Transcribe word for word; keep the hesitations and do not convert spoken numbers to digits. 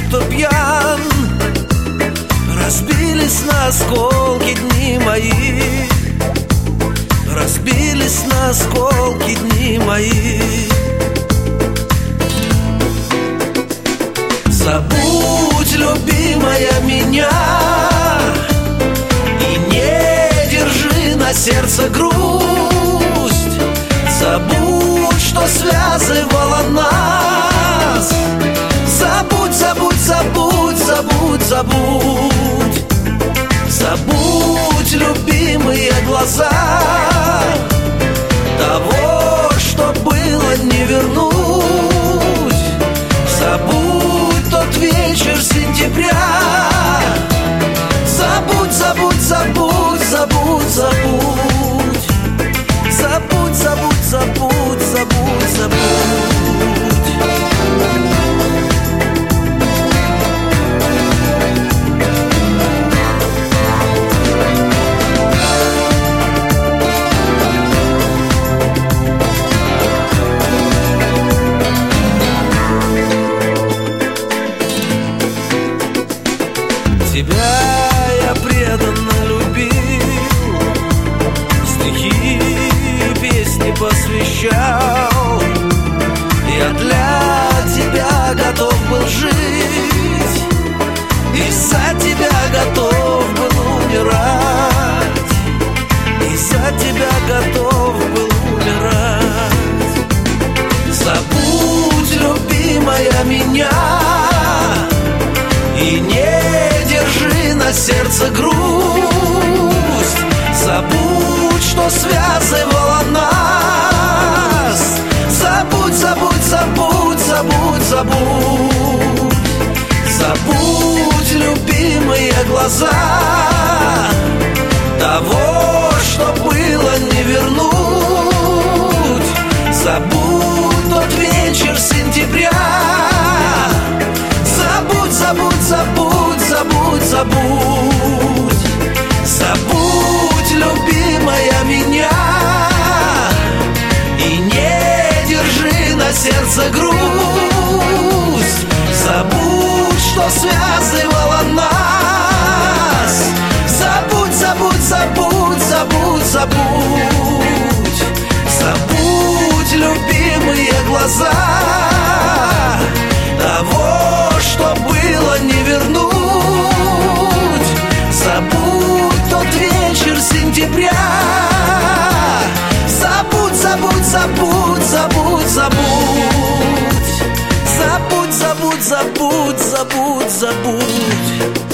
будто пьян. Разбились на осколки дни мои, разбились на осколки дни мои. Забудь, любимая, меня и не держи на сердце грусть. Забудь, что связывало нас. Забудь, забудь, забудь, забудь, забудь. Забудь, любимые глаза. Того, что было, не вернуть. Забудь тот вечер сентября. Забудь, забудь, забудь, забудь, забудь. Забудь, забудь, забудь, забудь, забудь. Тебя я преданно любил, стихи и песни посвящал. Я для тебя готов был жить, из-за тебя готов был умирать, из-за тебя готов был умирать. Забудь, любимая, меня и не держи на сердце грусть. Забудь, что связывало нас. Забудь, забудь, забудь, забудь, забудь. Забудь, любимые глаза. Того, что было, не вернуть. Забудь тот вечер сентября. Забудь, забудь, забудь, забудь, забудь. Забудь, любимая, меня и не держи на сердце грусть. Забудь, что связывало нас. Забудь, забудь, забудь, забудь, забудь. Забудь, любимые глаза. Того, что было, не вернуть. Забудь тот вечер сентября. Забудь, забудь, забудь, забудь, забудь. Забудь, забудь, забудь, забудь, забудь.